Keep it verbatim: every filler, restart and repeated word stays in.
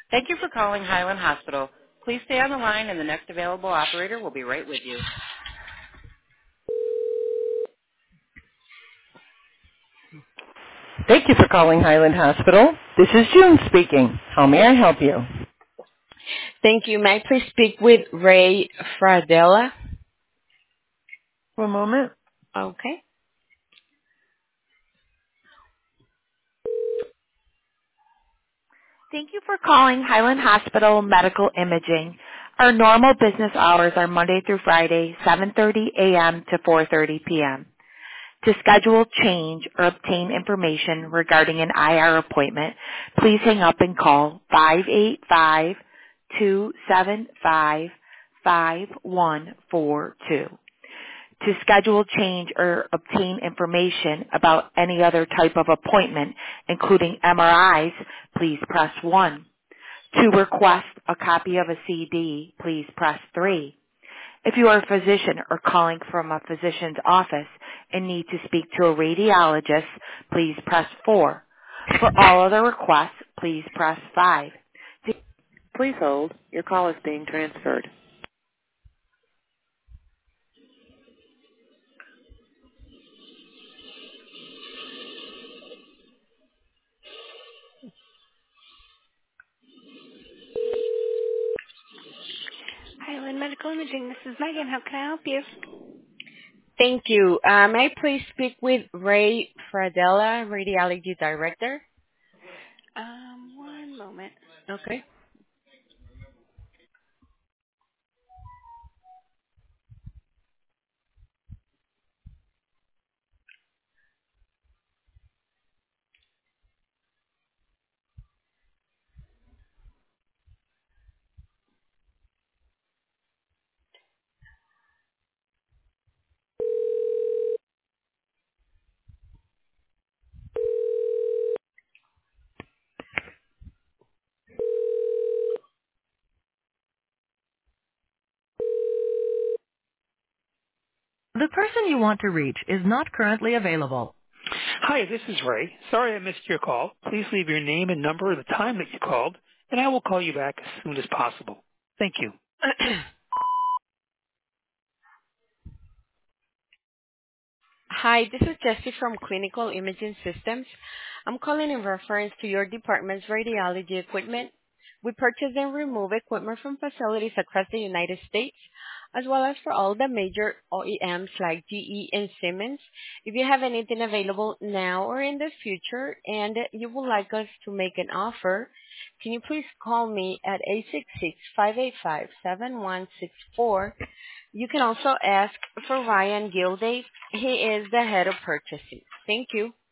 Thank you for calling Highland Hospital. Please stay on the line and the next available operator will be right with you. Thank you for calling Highland Hospital. This is June speaking. How may I help you? Thank you. May I please speak with Ray Fradella? One moment. Okay. Thank you for calling Highland Hospital Medical Imaging. Our normal business hours are Monday through Friday, seven thirty a.m. to four thirty p.m. To schedule, change, or obtain information regarding an I R appointment, please hang up and call five eight five, two seven five, five one four two. To schedule, change, or obtain information about any other type of appointment, including M R Is, please press one. To request a copy of a C D, please press three. If you are a physician or calling from a physician's office and need to speak to a radiologist, please press four. For all other requests, please press five. Please hold. Your call is being transferred. Highland Medical Imaging, this is Megan. How can I help you? Thank you. Uh, may I please speak with Ray Fradella, Radiology Director? Um, one moment. Okay. The person you want to reach is not currently available. Hi, this is Ray. Sorry I missed your call. Please leave your name and number at the time that you called, and I will call you back as soon as possible. Thank you. Hi, this is Jessie from Clinical Imaging Systems. I'm calling in reference to your department's radiology equipment. We purchase and remove equipment from facilities across the United States, as well as for all the major O E Ms like G E and Siemens. If you have anything available now or in the future and you would like us to make an offer, can you please call me at eight six six, five eight five, seven one six four. You can also ask for Ryan Gilday. He is the head of purchasing. Thank you.